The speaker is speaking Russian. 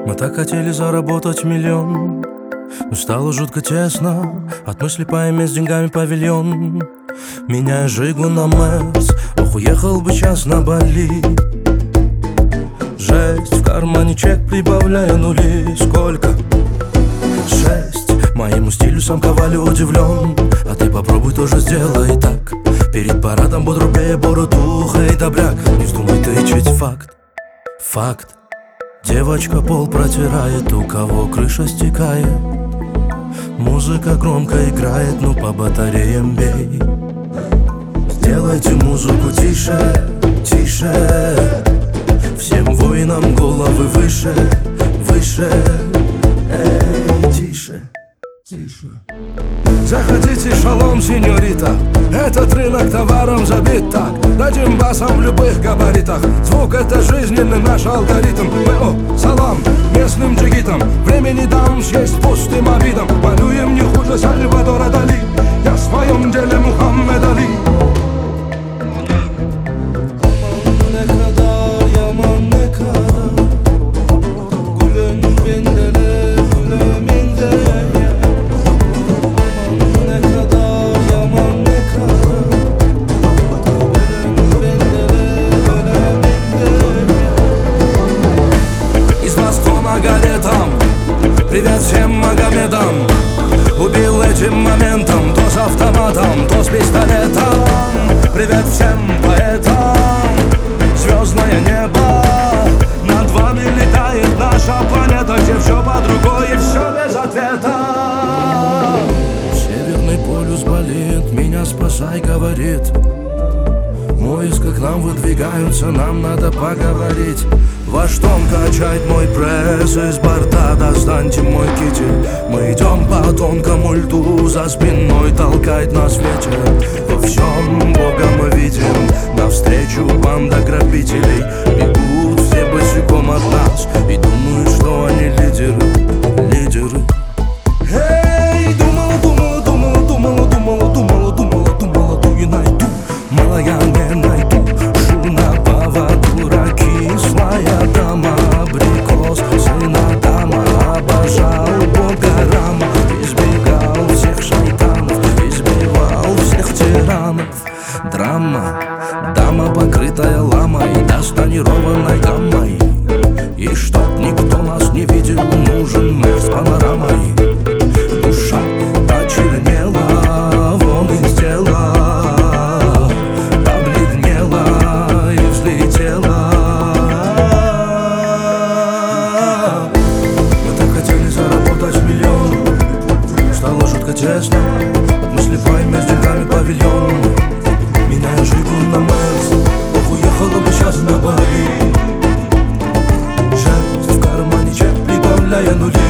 Мы так хотели заработать миллион, но стало жутко тесно от мысли поиметь с деньгами павильон. Меняя Жигу на Мерс, ох, уехал бы час на Бали. Жесть, в кармане чек, прибавляя нули. Сколько? 6. Моему стилю сам Коваль удивлен, а ты попробуй тоже сделай так. Перед парадом бодрубее бородуха и добряк. Не вздумай тычить факт. Факт. Девочка пол протирает, у кого крыша стекает. Музыка громко играет, ну по батареям бей. Сделайте музыку тише, тише. Всем воинам головы выше, выше. Эй, тише, тише. Заходите, шалом, сеньорита. Этот рынок товаром забит так. Дадим басом в любых габаритах. Звук — это жизненный наш алгоритм. Мы, салам, местным джигитам. Времени дам съесть пустым обидом. Малюем не хуже Сальвадора Дали. Я в своем деле Мухаммед Али. Привет всем Магомедам. Убил этим моментом, то с автоматом, то с пистолетом. Привет всем поэтам. Звездное небо, над вами летает наша планета, где все по другой и все без ответа. Северный полюс болит, меня спасай, говорит. Войска к нам выдвигаются, нам надо поговорить. Ваш тон качает мой пресс, из борта достаньте мой китель. Мы идем по тонкому льду, за спиной толкает нас ветер. Во всем Бога мы видим, навстречу банда грабителей. Бегут все босиком от нас и думают, что они лидеры, лидеры. Эй, думала, думала, думала, думала, думала, думала, думала, думала, ту найду. Мало я не найду, шу на поводу кислая дама, абрикос, сына дама. Обожал Бога Рама, избегал всех шайтанов, избивал всех тиранов. Драма, дама, покрытая ламой, да с тонированной гаммой. И чтоб никто нас не видел, нужен мэр с панорамой. Душа почернела, вон из тела, побледнела и взлетела. Мы так хотели заработать миллион, стало жутко тесно от мысли поиметь с деньгами павильон. Меняя Жигу на Мерс, ох, уехала бы сейчас на Бали. Жесть, в кармане чек, прибавляя нули.